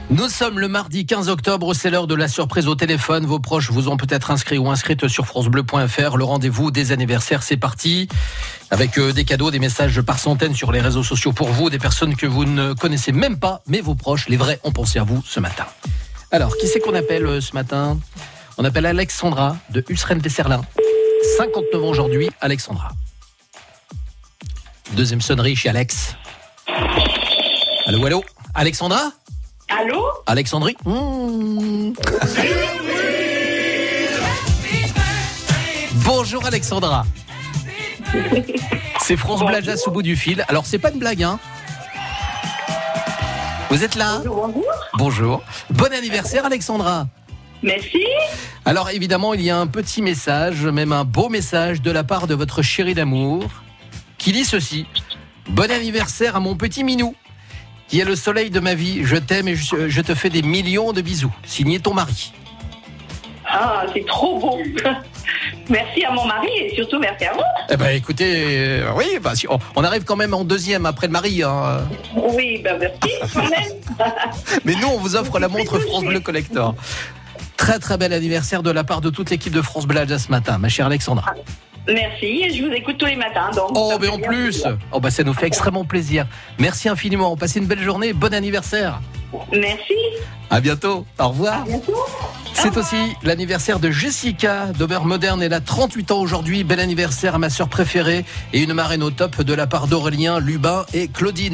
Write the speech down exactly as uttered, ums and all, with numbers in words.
Nous sommes le mardi quinze octobre, c'est l'heure de la surprise au téléphone. Vos proches vous ont peut-être inscrit ou inscrite sur francebleu point f r. Le rendez-vous des anniversaires, c'est parti. Avec euh, des cadeaux, des messages par centaines sur les réseaux sociaux pour vous, des personnes que vous ne connaissez même pas, mais vos proches, les vrais, ont pensé à vous ce matin. Alors, qui c'est qu'on appelle euh, ce matin ? On appelle Alexandra de Husren-Vesserlin. cinquante-neuf ans aujourd'hui, Alexandra. Deuxième sonnerie chez Alex. Allô, allô, Alexandra ? Allô ? Alexandrie mmh. Bonjour Alexandra. C'est France Bleu Alsace au bout du fil. Alors c'est pas une blague hein. Vous êtes là ? Bonjour, bonjour. Bonjour. Bon anniversaire Alexandra. Merci. Alors évidemment il y a un petit message, même un beau message de la part de votre chérie d'amour qui dit ceci. Bon anniversaire à mon petit minou qui est le soleil de ma vie. Je t'aime et je, je te fais des millions de bisous. Signé ton mari. Ah, c'est trop beau. Merci à mon mari et surtout merci à vous. Eh ben écoutez, euh, oui, bah, si, on, on arrive quand même en deuxième après le mari. Hein. Oui, ben merci quand même. Mais nous, on vous offre la montre France Bleu Collector. Très très bel anniversaire de la part de toute l'équipe de France Bleu Alsace ce matin, ma chère Alexandra. Merci, je vous écoute tous les matins. Donc Oh, mais en plus, oh, bah, ça nous fait extrêmement plaisir. Merci infiniment. Passez une belle journée. Bon anniversaire. Merci. À bientôt. Au revoir. À bientôt. C'est aussi l'anniversaire de Jessica d'Aubert Moderne. Elle a trente-huit ans aujourd'hui. Bel anniversaire à ma sœur préférée et une marraine au top de la part d'Aurélien, Lubin et Claudine.